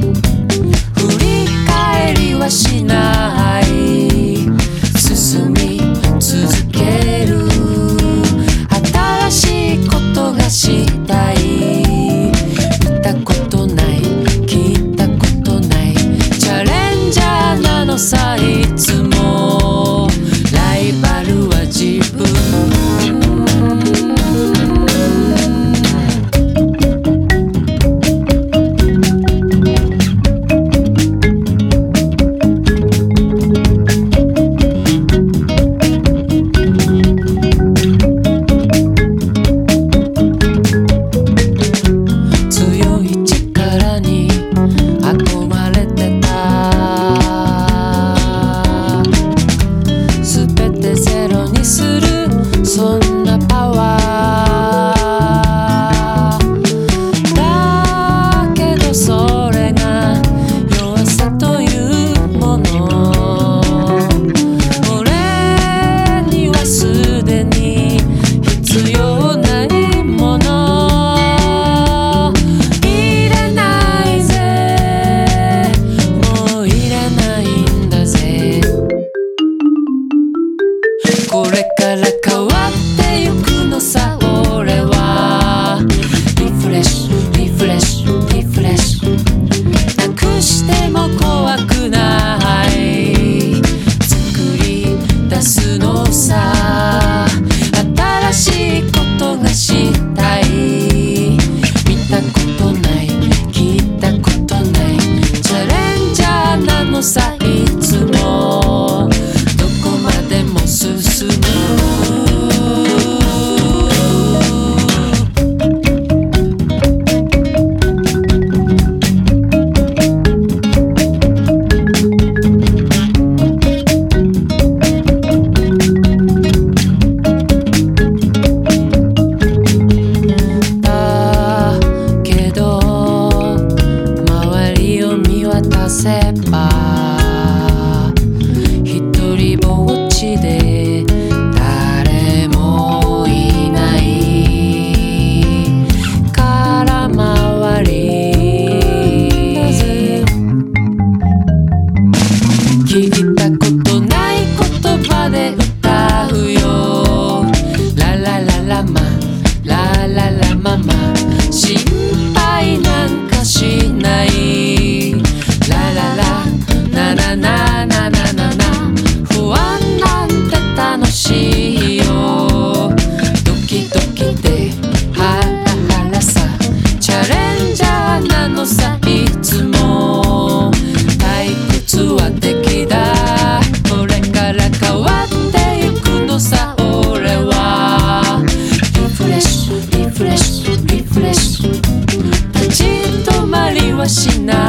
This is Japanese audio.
振り返りはしない、進み続ける、新しいことがしたい、見たことない聞いたことない、チャレンジャーなのさ、いつもライバルは自分。そんなパワーだけど、それが弱さというもの。俺にはすでに必要ないもの。いらないぜ、もういらないんだぜ。これから変わってゆくのさ、俺はリフレッシュリフレッシュリフレッシュ、なくしても怖くない、作り出すのさ、新しいことがしたい、見たことない聞いたことない、チャレンジャーなのさ、いつもどこまでも進む。せばひとりぼっちで誰もいない空回り、聞いたことない言葉で歌うよ、ララララマラララママ、心配なんかしない、ラララナナナナナナナ、不安なんて楽しいよ、ドキドキでハラハラさ、チャレンジャーなのさ、いつも退屈は敵だ、これから変わってゆくのさ、俺はリフレッシュリフレッシュリフレッシュ、立ち止まりはしない。